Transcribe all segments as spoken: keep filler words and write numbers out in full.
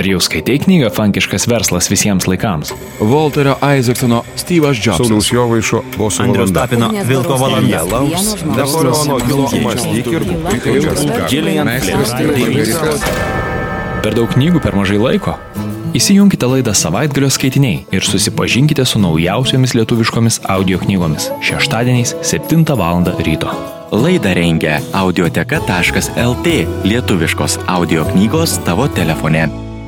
Ar jau skaitai knygą Fankiškas verslas visiems laikams? Walterio Isaacsono Steve'as Jobsas. Sauliaus Jovaišo Boso Andriaus valanda. Tapino Vilko valanda. Napoleono Hilo mąstyk ir Per daug knygų per mažai laiko? Įsijunkite laidą Savaitgalio skaitiniai ir susipažinkite su naujausiomis lietuviškomis audio knygomis šeštadieniais septintą valandą ryto. Laidą rengia audioteka taškas el tė, lietuviškos audio knygos tavo telefone.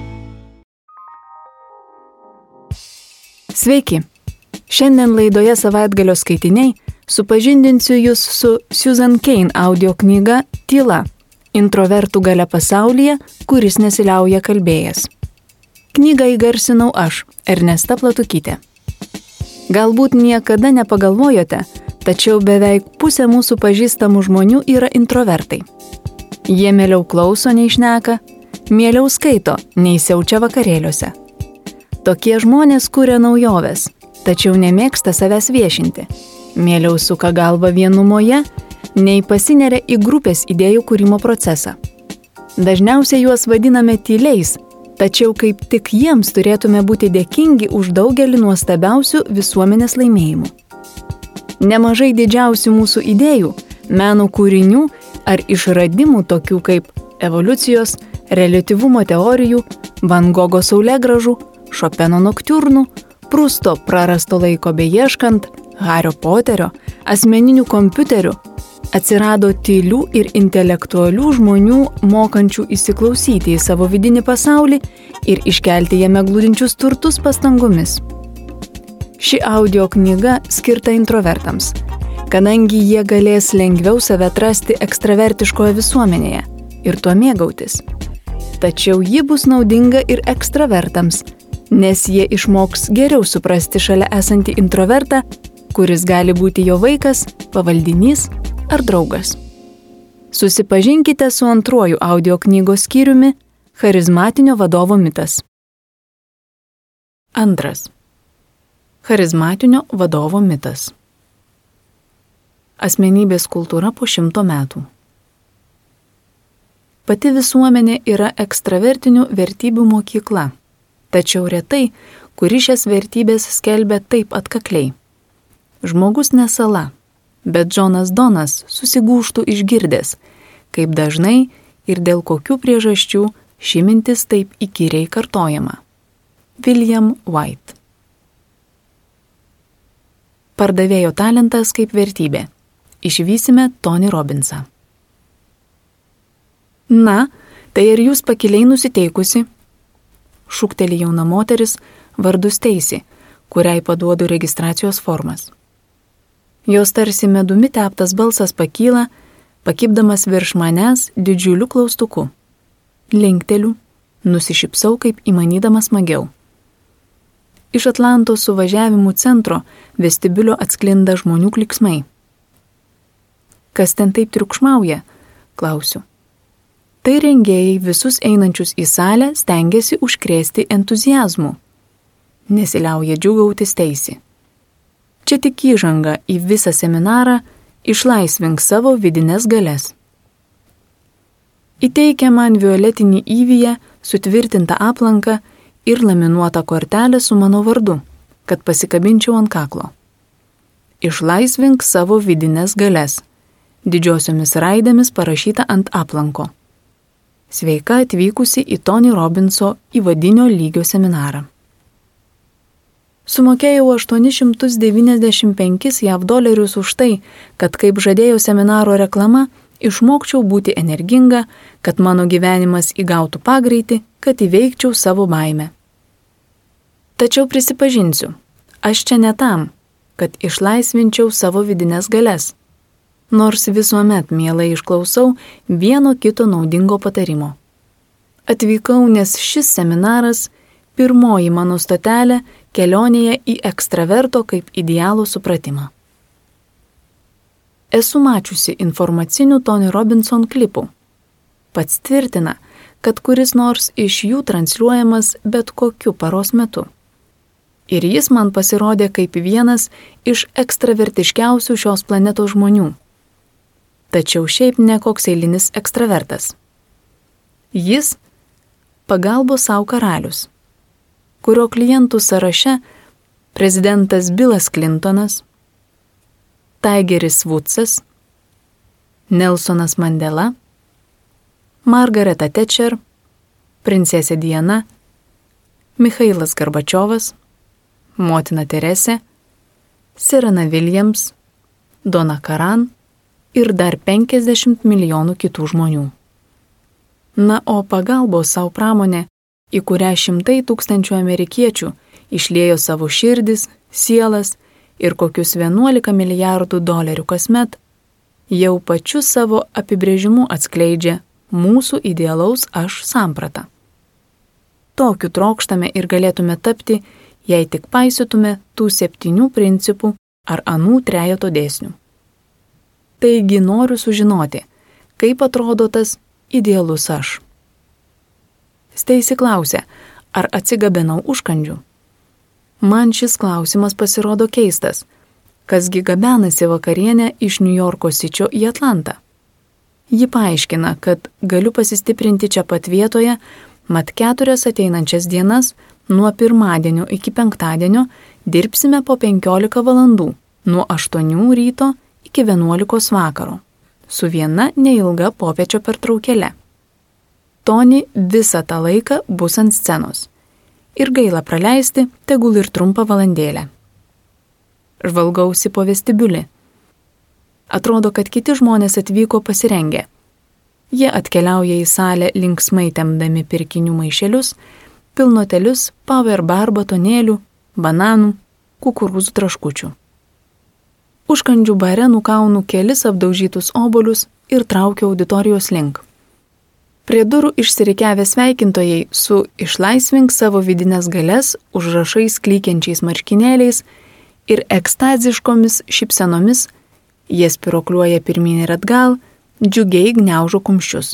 Sveiki! Šiandien laidoje Savaitgalio skaitiniai supažindinsiu jūs su Susan Cain audio knyga Tyla – introvertų galia pasaulyje, kuris nesiliauja kalbėjęs. Knygą įgarsinau aš, Ernesta Platukytė. Galbūt niekada nepagalvojote, tačiau beveik pusė mūsų pažįstamų žmonių yra introvertai. Jie mieliau klauso nei šneka, mieliau skaito nei siaučia vakarėliuose. Tokie žmonės kuria naujoves, tačiau nemėgsta savęs viešinti. Mieliau suka galvą vienumoje, nei pasineria į grupės idėjų kūrimo procesą. Dažniausiai juos vadiname tyliais, tačiau kaip tik jiems turėtume būti dėkingi už daugelį nuostabiausių visuomenės laimėjimų. Nemažai didžiausių mūsų idėjų, meno kūrinių ar išradimų tokių kaip evoliucijos, reliatyvumo teorijų, Van Gogo saulėgrąžų, Šopeno noktiurnų, Prusto prarasto laiko beieškant, Hario Poterio, asmeninių kompiuterių, atsirado tylių ir intelektualių žmonių, mokančių įsiklausyti į savo vidinį pasaulį ir iškelti jame glūdinčius turtus pastangomis. Ši audio knyga skirta introvertams, kadangi jie galės lengviau save atrasti ekstravertiškoje visuomenėje ir tuo mėgautis. Tačiau ji bus naudinga ir ekstravertams, nes jie išmoks geriau suprasti šalia esantį introvertą, kuris gali būti jo vaikas, pavaldinys ar draugas. Susipažinkite su antruoju audio knygos skyriumi Charizmatinio vadovo mitas. Antras. Charizmatinio vadovo mitas. Asmenybės kultūra po šimto metų. Pati visuomenė yra ekstravertinių vertybių mokykla, tačiau retai, kuri šias vertybės skelbia taip atkakliai. Žmogus nesala, bet Džonas Donas susigūžtų išgirdęs, kaip dažnai ir dėl kokių priežasčių ši mintis taip įkyriai kartojama. William White. Pardavėjo talentas kaip vertybė. Išvysime Tony Robbinsą. Na, tai ir jūs pakiliai nusiteikusi? Šūkteli jauna moteris vardu Stacy, kuriai paduodu registracijos formas. Jos tarsi medumi teptas balsas pakyla, pakibdamas virš manęs didžiuliu klaustuku. Linkteliu, nusišypsau kaip įmanydamas smagiau. Iš Atlanto suvažiavimų centro vestibiulio atsklinda žmonių klyksmai. Kas ten taip triukšmauja? Klausiu. Tai rengėjai visus einančius į salę stengiasi užkrėsti entuziazmu. Nesiliauja džiūgauti Stacy. Čia tik įžanga į visą seminarą Išlaisvink savo vidines galias. Įteikia man violetinį įvyję, sutvirtintą aplanką ir laminuotą kortelę su mano vardu, kad pasikabinčiau ant kaklo. Išlaisvink savo vidines galias. Didžiosiomis raidėmis parašyta ant aplanko. Sveika atvykusi į Tony Robbinso įvadinio lygio seminarą. Sumokėjau aštuonis šimtus devyniasdešimt penkis jav dolerius už tai, kad kaip žadėjo seminaro reklama, išmokčiau būti energinga, kad mano gyvenimas įgautų pagreitį, kad įveikčiau savo baimę. Tačiau prisipažinsiu, aš čia ne tam, kad išlaisvinčiau savo vidines galias, nors visuomet mielai išklausau vieno kito naudingo patarimo. Atvykau, nes šis seminaras pirmoji mano stotelė kelionėje į ekstraverto kaip idealo supratimą. Esu mačiusi informacinių Tony Robinson klipų. Pats tvirtina, kad kuris nors iš jų transliuojamas bet kokiu paros metu. Ir jis man pasirodė kaip vienas iš ekstravertiškiausių šios planetos žmonių. Tačiau šiaip ne koks eilinis ekstravertas. Jis pagalbos savo karalius, kurio klientų sąraše prezidentas Billas Clintonas, Tigeris Woodsas, Nelsonas Mandela, Margareta Thatcher, princesė Diana, Michailas Gorbačiovas, motina Teresė, Serena Williams, Donna Karan ir dar penkiasdešimt milijonų kitų žmonių. Na, o pagalbos savo pramonė, į kurią šimtai tūkstančių amerikiečių išliejo savo širdis, sielas ir kokius vienuolika milijardų dolerių kasmet, jau pačiu savo apibrėžimu atskleidžia mūsų idealaus aš sampratą. Tokiu trokštame ir galėtume tapti, jei tik paisytume tų septynių principų ar anų trejeto dėsnių. Taigi noriu sužinoti, kaip atrodo tas idealus aš. Steisi klausia, ar atsigabenau užkandžių? Man šis klausimas pasirodo keistas, kasgi gabenasi vakarienę iš Niujorko Sičio į Atlantą. Ji paaiškina, kad galiu pasistiprinti čia pat vietoje, mat keturias ateinančias dienas nuo pirmadienio iki penktadienio dirbsime po penkiolika valandų, nuo aštuonių ryto iki vienuolikos vakaro, su viena neilga popiečio pertraukėle. Toni visą tą laiką bus ant scenos. Ir gaila praleisti, tegul ir trumpą valandėlę. Žvalgausi po vestibiulį. Atrodo, kad kiti žmonės atvyko pasirengę. Jie atkeliauja į salę linksmai tempdami pirkinių maišelius, pilnotelius, power bar batonėlių, bananų, kukurūzų traškučių. Užkandžių bare nukaunu kelis apdaužytus obuolius ir traukiu auditorijos link. Prie durų išsirikiavę sveikintojai su išlaisvink savo vidinės galias užrašais klykiančiais marškinėliais ir ekstaziškomis šypsenomis, jie spirokliuoja pirmyn ir atgal, džiugiai gniaužo kumščius.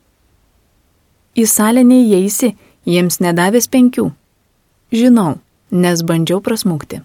Į salę neįeisi, jiems nedavęs penkių. Žinau, nes bandžiau prasmukti.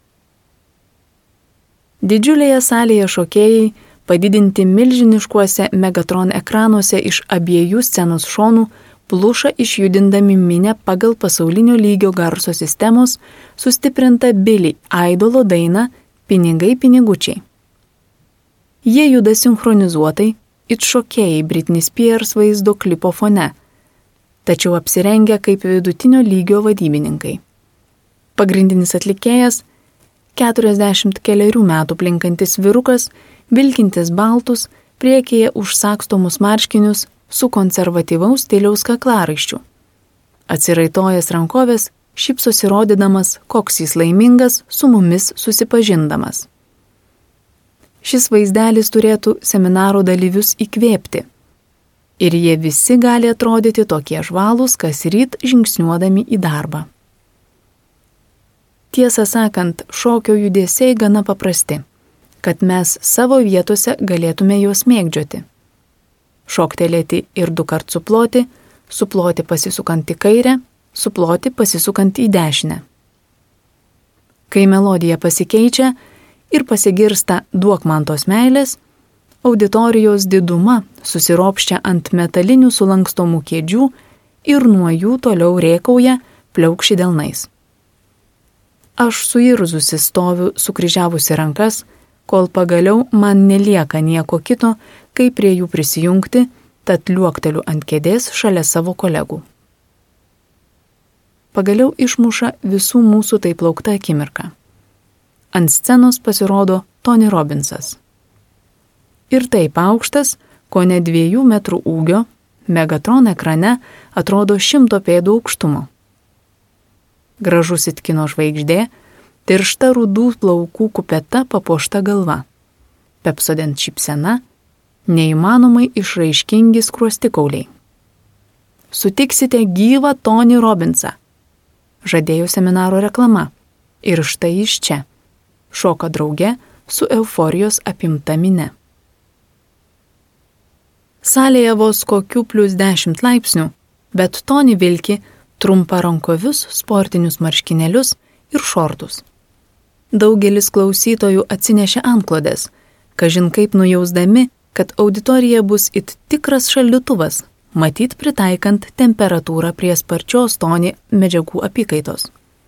Didžiulėje salėje šokėjai, padidinti milžiniškuose Megatron ekranuose iš abiejų scenos šonų, pluša išjudindami minę pagal pasaulinio lygio garso sistemos sustiprintą Billy Idolo dainą Pinigai pinigučiai. Jie juda sinchronizuotai, it šokėjai Britney Spears vaizdo klipo fone, tačiau apsirengia kaip vidutinio lygio vadybininkai. Pagrindinis atlikėjas – keturiasdešimt kelerių metų plinkantis vyrukas, vilkintis baltus, priekyje užsakstomus marškinius su konservatyvaus stiliaus kaklaraiščiu. Atsiraitojęs rankovės, šypsosi rodydamas, koks jis laimingas su mumis susipažindamas. Šis vaizdelis turėtų seminaro dalyvius įkvėpti. Ir jie visi gali atrodyti tokie žvalūs, kas ryt žingsniuodami į darbą. Tiesą sakant, šokio judesiai gana paprasti, kad mes savo vietose galėtume juos mėgdžioti. Šoktelėti ir du kart suploti, suploti pasisukant į kairę, suploti pasisukant į dešinę. Kai melodija pasikeičia ir pasigirsta duok man tos meilės, auditorijos diduma susiropščia ant metalinių sulankstomų kėdžių ir nuo jų toliau rėkauja pliaukši delnais. Aš suirzusi stoviu sukryžiavusi rankas, kol pagaliau man nelieka nieko kito, kaip prie jų prisijungti, tad liuokteliu ant kėdės šalia savo kolegų. Pagaliau išmuša visų mūsų taip laukta akimirka. Ant scenos pasirodo Tony Robbinsas. Ir taip aukštas, kone dviejų metrų ūgio, Megatron ekrane atrodo šimto pėdų aukštumo. Gražus it kino žvaigždė, tiršta rudų plaukų kupeta papuošta galva, Pepsodent šypsena, neįmanomai išraiškingi skruostikauliai. Sutiksite gyvą Tony Robbinsą, žadėjo seminaro reklama, ir štai iš čia, šoka drauge su euforijos apimta mine. Salėje vos kokių plus dešimt laipsnių, bet Tony vilki trumparankovius sportinius marškinėlius ir šortus. Daugelis klausytojų atsinešė antklodės, kažin kaip nujausdami, kad auditorija bus it tikras šaldytuvas, matyt pritaikant temperatūrą prie sparčios Tony medžiagų apykaitos.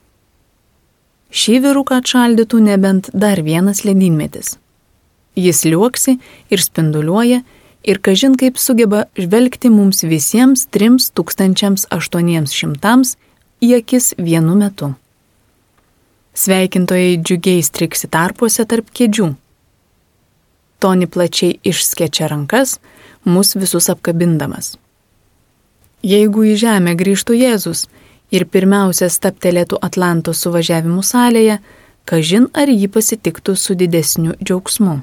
Šį vyruką atšaldytų nebent dar vienas ledynmetis. Jis liuoksi ir spinduliuoja ir kažin kaip sugeba žvelgti mums visiems trims tūkstančiams aštuoniems šimtams į akis vienu metu. Sveikintojai džiugiai striksi tarpuose tarp kėdžių. Tony plačiai išskečia rankas, mus visus apkabindamas. Jeigu į žemę grįžtų Jėzus ir pirmiausia staptelėtų Atlanto suvažiavimų salėje, kažin ar jį pasitiktų su didesniu džiaugsmu.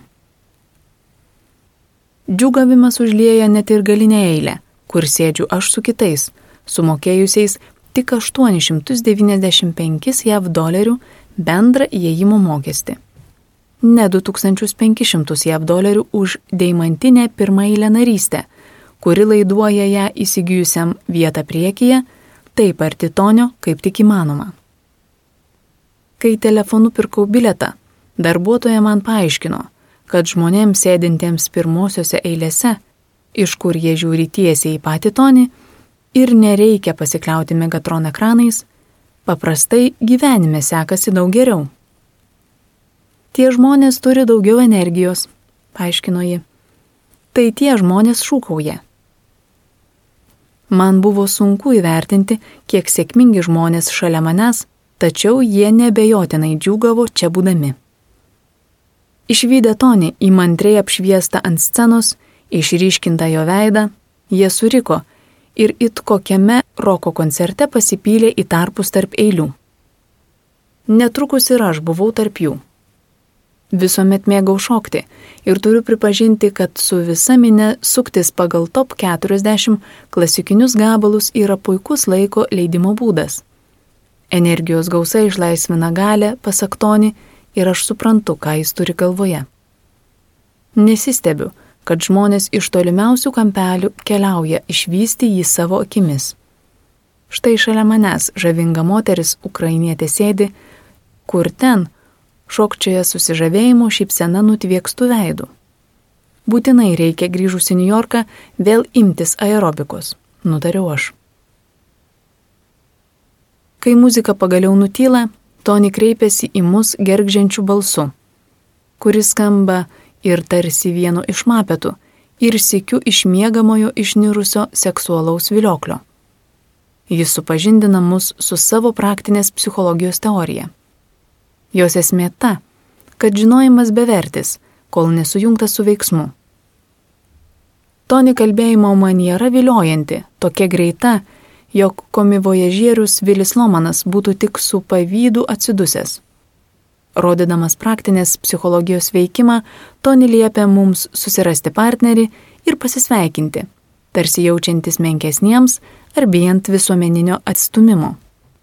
Džiūgavimas užlieja net ir galinę eilę, kur sėdžiu aš su kitais, sumokėjusiais tik aštuonis šimtus devyniasdešimt penkis jav dolerių bendrą įėjimo mokestį. Ne du tūkstančius penkis šimtus jav dolerių už deimantinę pirmaeilę narystę, kuri laiduoja ją įsigijusiam vietą priekyje, taip arti Tonio, kaip tik įmanoma. Kai telefonu pirkau bilietą, darbuotoja man paaiškino, kad žmonėms sėdintiems pirmosiose eilėse, iš kur jie žiūri tiesiai į patį Tonį ir nereikia pasikliauti Megatron ekranais, paprastai gyvenime sekasi daug geriau. Tie žmonės turi daugiau energijos, paaiškino ji. Tai tie žmonės šūkauja. Man buvo sunku įvertinti, kiek sėkmingi žmonės šalia manęs, tačiau jie nebejotinai džiūgavo čia būdami. Išvydę Tonį įmantriai apšviestą ant scenos, išryškintą jo veidą, jie suriko ir it kokiame roko koncerte pasipylė į tarpus tarp eilių. Netrukus ir aš buvau tarp jų. Visuomet mėgau šokti ir turiu pripažinti, kad su visa mine suktis pagal top keturiasdešimt klasikinius gabalus yra puikus laiko leidimo būdas. Energijos gausa išlaisvina galę, pasak Tony, ir aš suprantu, ką jis turi galvoje. Nesistebiu, kad žmonės iš tolimiausių kampelių keliauja išvysti jį savo akimis. Štai šalia manęs žavinga moteris ukrainietė sėdi, kur ten šokčioje susižavėjimo šypsena nutviekstų veidų. Būtinai reikia grįžus į Niujorką vėl imtis aerobikos, nutariau aš. Kai muzika pagaliau nutyla, Tony kreipiasi į mus gergžiančių balsu, kuris skamba ir tarsi vieno iš mapetų, ir sykiu iš miegamojo išnirusio seksualaus vilioklio. Jis supažindina mus su savo praktinės psichologijos teorija. Jos esmė ta, kad žinojimas bevertis, kol nesujungtas su veiksmu. Tony kalbėjimo maniera viliojanti, tokia greita, jog komivojažierius Vilis Lomanas būtų tik su pavydu atsidusęs. Rodydamas praktinės psichologijos veikimą, Tony liepia mums susirasti partnerį ir pasisveikinti, tarsi jaučiantis menkesniems ar bijant visuomeninio atstumimo.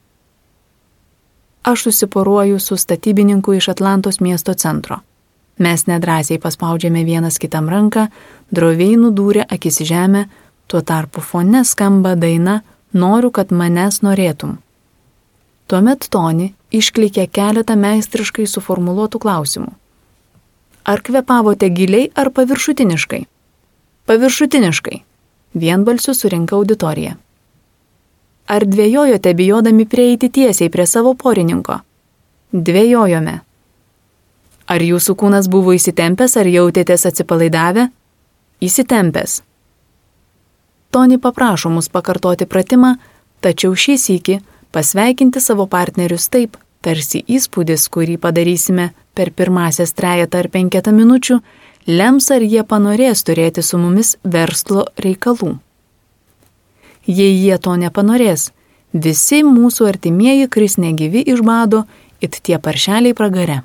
Aš susiporuoju su statybininku iš Atlantos miesto centro. Mes nedrąsiai paspaudžiame vienas kitam ranką, droviai nudūrė akis į žemę, tuo tarpu fone skamba daina "Noriu, kad manęs norėtum". Tuomet Tony išklikė keletą meistriškai suformuluotų klausimų. Ar kvepavote giliai ar paviršutiniškai? Paviršutiniškai. Vienbalsiu surinka auditorija. Ar dvejojote bijodami prieiti tiesiai prie savo porininko? Dvejojome. Ar jūsų kūnas buvo įsitempęs ar jautėtės atsipalaidavę? Įsitempęs. Tony paprašo mus pakartoti pratimą, tačiau šį sykį pasveikinti savo partnerius taip, tarsi įspūdis, kurį padarysime per pirmąsias trejetą ar penketą minučių, lems ar jie panorės turėti su mumis verslo reikalų. Jei jie to nepanorės, visi mūsų artimieji kris negyvi iš bado, it tie paršeliai pragare.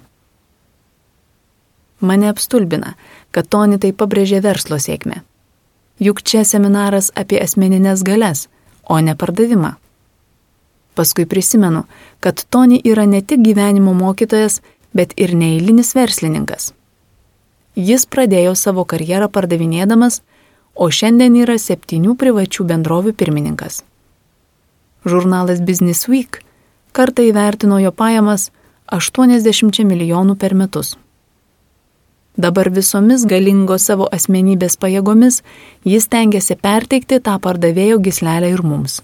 Mane apstulbina, kad Tony tai pabrėžė verslo sėkmę. Juk čia seminaras apie asmeninės galias, o ne pardavimą. Paskui prisimenu, kad Tony yra ne tik gyvenimo mokytojas, bet ir neeilinis verslininkas. Jis pradėjo savo karjerą pardavinėdamas, o šiandien yra septynių privačių bendrovių pirmininkas. Žurnalas Business Week kartą įvertino jo pajamas aštuoniasdešimt milijonų per metus. Dabar visomis galingos savo asmenybės pajėgomis jis tengiasi perteikti tą pardavėjo gyslelę ir mums.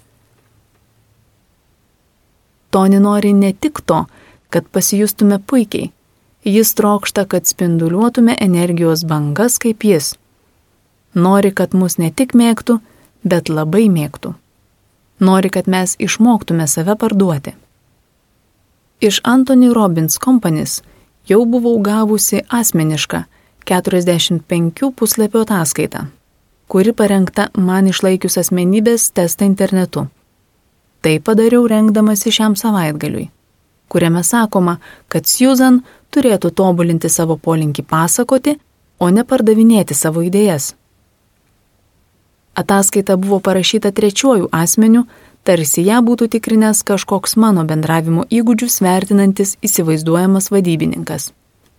Toni nori ne tik to, kad pasijustume puikiai. Jis trokšta, kad spinduliuotume energijos bangas kaip jis. Nori, kad mus ne tik mėgtų, bet labai mėgtų. Nori, kad mes išmoktume save parduoti. Iš Anthony Robbins Companies jau buvau gavusi asmenišką keturiasdešimt penkių puslapių ataskaitą, kuri parengta man išlaikius asmenybės testą internetu. Tai padariau rengdamasi šiam savaitgaliui, kuriame sakoma, kad Susan turėtų tobulinti savo polinkį pasakoti, o ne pardavinėti savo idėjas. Ataskaita buvo parašyta trečiuoju asmeniu, tarsi ją būtų tikrinęs kažkoks mano bendravimo įgūdžius vertinantis įsivaizduojamas vadybininkas.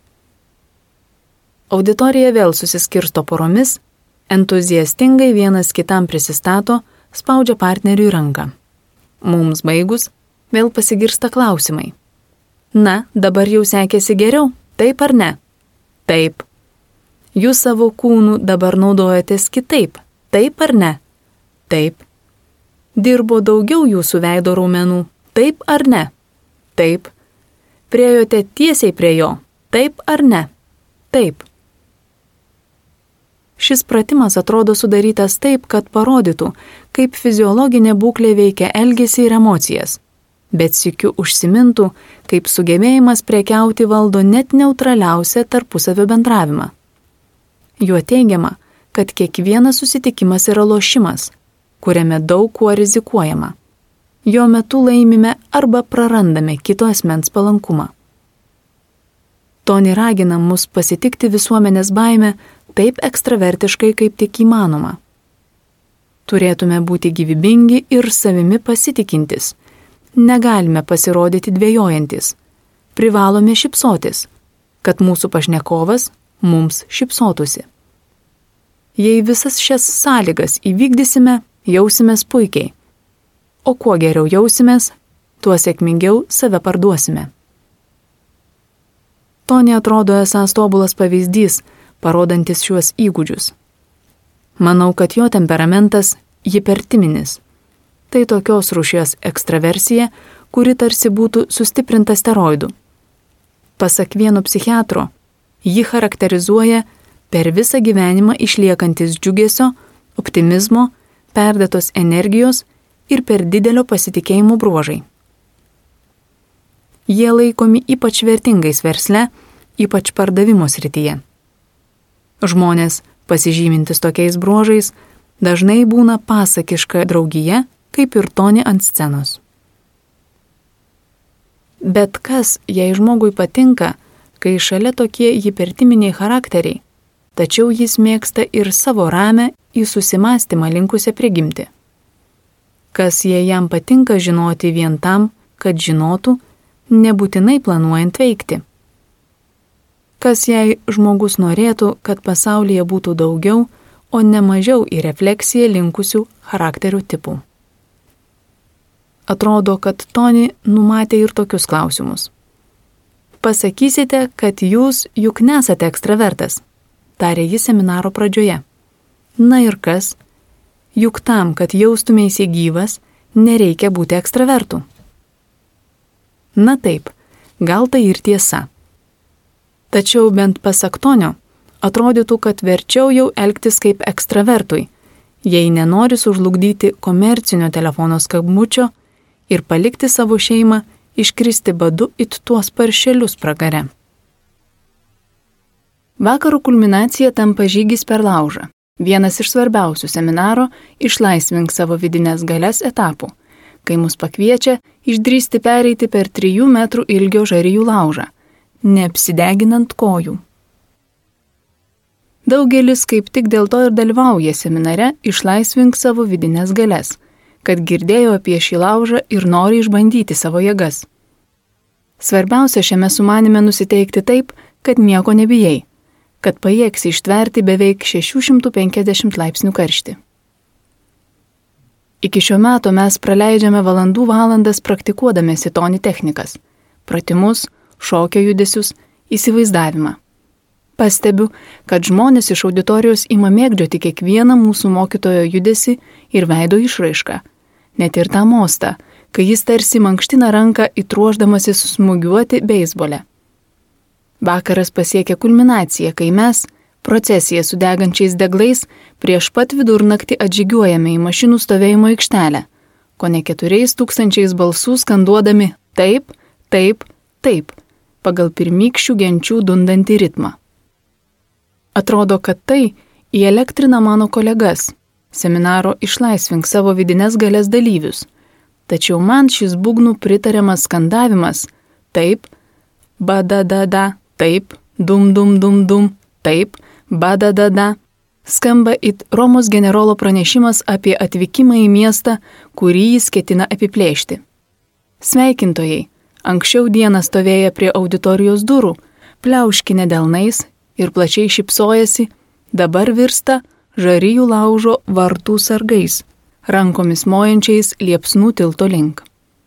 Auditorija vėl susiskirsto poromis, entuziastingai vienas kitam prisistato, spaudžia partneriui ranką. Mums baigus, vėl pasigirsta klausimai. Na, dabar jau sekėsi geriau, taip ar ne? Taip. Jūs savo kūnų dabar naudojatės kitaip, taip ar ne? Taip. Dirbo daugiau jūsų veido raumenų, taip ar ne? Taip. Priejote tiesiai prie jo, taip ar ne? Taip. Šis pratimas atrodo sudarytas taip, kad parodytų, kaip fiziologinė būklė veikia elgesį ir emocijas, bet sykiu užsimintų, kaip sugebėjimas prekiauti valdo net neutraliausią tarpusavio bendravimą. Juo teigiama, kad kiekvienas susitikimas yra lošimas, kuriame daug kuo rizikuojama. Jo metu laimime arba prarandame kito asmens palankumą. Toni ragina mus pasitikti visuomenės baimę taip ekstravertiškai, kaip tik įmanoma. Turėtume būti gyvybingi ir savimi pasitikintis. Negalime pasirodyti dvejojantis. Privalome šypsotis, kad mūsų pašnekovas mums šypsotųsi. Jei visas šias sąlygas įvykdysime, jausimės puikiai. O kuo geriau jausimės, tuo sėkmingiau save parduosime. Toni atrodo esąs tobulas pavyzdys, parodantis šiuos įgūdžius. Manau, kad jo temperamentas hipertiminis. Tai tokios rūšies ekstraversija, kuri tarsi būtų sustiprinta steroidų. Pasak vieno psichiatro, ji charakterizuoja per visą gyvenimą išliekantis džiugesio, optimizmo, perdėtos energijos ir per didelio pasitikėjimo bruožai. Jie laikomi ypač vertingais versle, ypač pardavimo srityje. Žmonės, pasižymintis tokiais bruožais, dažnai būna pasakiška draugija, kaip ir Toni ant scenos. Bet kas, jei žmogui patinka, kai šalia tokie hipertiminiai charakteriai, tačiau jis mėgsta ir savo ramę į susimastymą linkusią prigimti. Kas, jei jam patinka žinoti vien tam, kad žinotų, nebūtinai planuojant veikti. Kas, jei žmogus norėtų, kad pasaulyje būtų daugiau, o ne mažiau į refleksiją linkusių charakterių tipų. Atrodo, kad Toni numatė ir tokius klausimus. Pasakysite, kad jūs juk nesate ekstravertas, tarė jis seminaro pradžioje. Na ir kas? Juk tam, kad jaustumėsi gyvas, nereikia būti ekstravertu. Na taip, gal tai ir tiesa. Tačiau bent pasak Tonio, atrodytų, kad verčiau jau elgtis kaip ekstravertui, jei nenori sužlugdyti komercinio telefono skambučio ir palikti savo šeimą iškristi badu it tuos paršelius pragare. Vakaro kulminacija tampa žygis per laužą. Vienas iš svarbiausių seminaro Išlaisvink savo vidines galias etapų, kai mus pakviečia išdrįsti pereiti per trijų metrų ilgio žarijų laužą, neapsideginant kojų. Daugelis kaip tik dėl to ir dalyvauja seminare Išlaisvink savo vidines galias, kad girdėjo apie šį laužą ir nori išbandyti savo jėgas. Svarbiausia šiame sumanime nusiteikti taip, kad nieko nebijai, kad pajėgsi ištverti beveik šešių šimtų penkiasdešimt laipsnių karštį. Iki šio meto mes praleidžiame valandų valandas praktikuodamėsi Toni technikas, pratimus, šokio judesius, įsivaizdavimą. Pastebiu, kad žmonės iš auditorijos ima mėgdžioti kiekvieną mūsų mokytojo judesį ir veido išraišką. Net ir tą mostą, kai jis tarsi mankština ranką įtruoždamasis smūgiuoti beisbole. Vakaras pasiekė kulminaciją, kai mes, procesija su degančiais deglais, prieš pat vidurnaktį atžygiuojame į mašinų stovėjimo aikštelę, kone keturiais tūkstančiais balsų skanduodami taip, taip, taip, pagal pirmykščių genčių dundantį ritmą. Atrodo, kad tai įelektrina mano kolegas, seminaro Išlaisvink savo vidines galės dalyvius, tačiau man šis būgnų pritariamas skandavimas taip, badadada, taip, dum dum dum dum, taip, badadada, skamba it Romos generolo pranešimas apie atvykimą į miestą, kurį jis ketina apiplėšti. Sveikintojai, anksčiau dieną stovėję prie auditorijos durų, pliauškinę delnais ir plačiai šypsojasi, dabar virsta žarijų laužo vartų sargais, rankomis mojančiais liepsnų tilto link.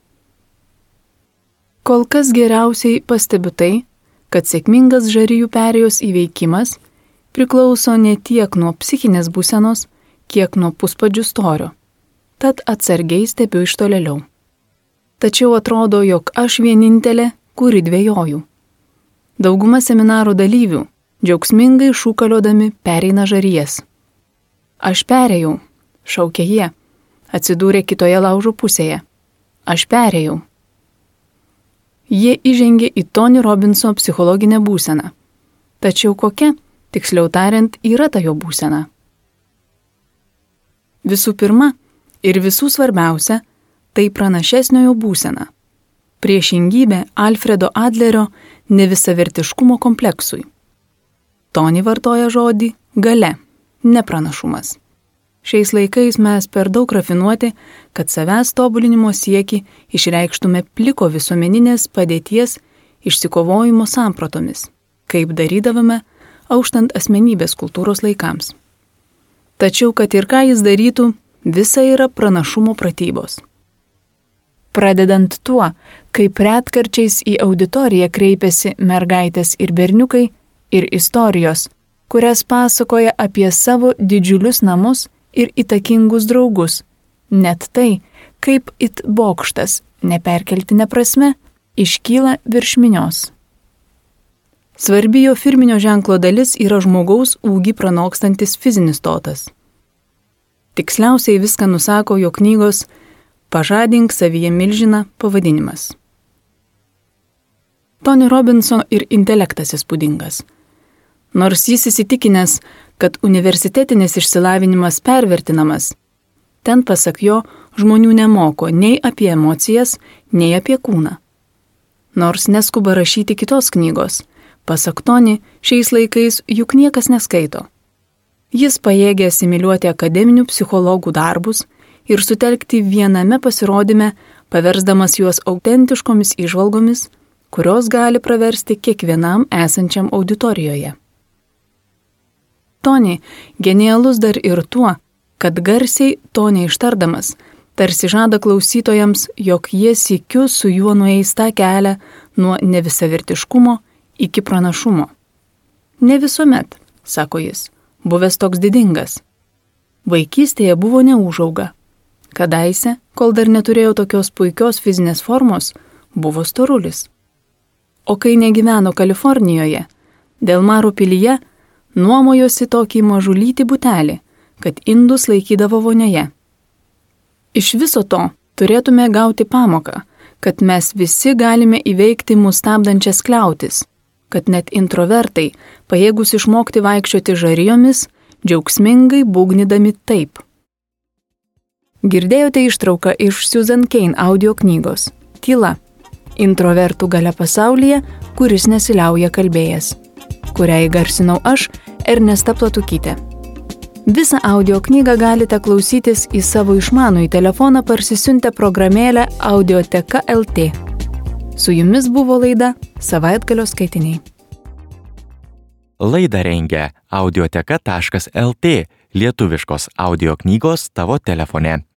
Kol kas geriausiai pastebiu tai, kad sėkmingas žarijų perėjos įveikimas priklauso ne tiek nuo psichinės būsenos, kiek nuo puspadžių storio. Tad atsargiai stebiu iš tolėliau. Tačiau atrodo, jog aš vienintelė, kuri dvejoju. Dauguma seminaro dalyvių džiaugsmingai šūkaliodami pereina žarijas. Aš perėjau, šaukė jie, atsidūrė kitoje laužo pusėje. Aš perėjau. Jie įžengė į Tony Robbinso psichologinę būseną. Tačiau kokia, tiksliau tariant, yra ta jo būsena? Visų pirma ir visų svarbiausia, tai pranašesniojo būsena. Priešingybė Alfredo Adlerio nevisavertiškumo kompleksui. Tony vartoja žodį galia, nepranašumas. Šiais laikais mes per daug rafinuoti, kad savęs tobulinimo siekį išreikštume pliko visuomeninės padėties išsikovojimo sampratomis, kaip darydavome auštant asmenybės kultūros laikams. Tačiau, kad ir ką jis darytų, visa yra pranašumo pratybos. Pradedant tuo, kaip retkarčiais į auditoriją kreipiasi mergaitės ir berniukai ir istorijos, kurias pasakoja apie savo didžiulius namus ir įtakingus draugus, net tai, kaip it bokštas, neperkeltine prasme, iškyla virš minios. Svarbi jo firminio ženklo dalis yra žmogaus ūgį pranokstantis fizinis stotas. Tiksliausiai viską nusako jo knygos Pažadink savyje milžiną pavadinimas. Tony Robinso ir intelektas įspūdingas. Nors jis įsitikinęs, kad universitetinis išsilavinimas pervertinamas, ten pasak jo žmonių nemoko nei apie emocijas, nei apie kūną. Nors neskuba rašyti kitos knygos, pasak Tony, šiais laikais juk niekas neskaito. Jis pajėgia asimiliuoti akademinių psichologų darbus ir sutelkti viename pasirodyme, paversdamas juos autentiškomis įžvalgomis, kurios gali praversti kiekvienam esančiam auditorijoje. Tony genialus dar ir tuo, kad garsiai to neištardamas, tarsi žada klausytojams, jog jie sykiu su juo nueis tą kelią nuo nevisavertiškumo iki pranašumo. Ne visuomet, sako jis, buvęs toks didingas. Vaikystėje buvo neūžauga. Kadaise, kol dar neturėjo tokios puikios fizinės formos, buvo storulis. O kai negyveno Kalifornijoje, Delmaro pilyje, nuomojosi tokį mažulytį butelį, kad indus laikydavo vonioje. Iš viso to turėtume gauti pamoką, kad mes visi galime įveikti mus stabdančias kliautis, kad net introvertai, pajėgus išmokti vaikščioti žarijomis, džiaugsmingai būgnydami taip. Girdėjote ištrauką iš Susan Cain audio knygos Tyla. Introvertų galia pasaulyje, kuris nesiliauja kalbėjęs, kurią įgarsinau aš, Ernesta Platukytė. Visą audio knygą galite klausytis į savo išmanųjį telefoną parsisiuntę programėlę Audioteka L T. Su jumis buvo laida Savaitgalio skaitiniai. Laidą rengia audioteka taškas L T, lietuviškos audio knygos tavo telefone.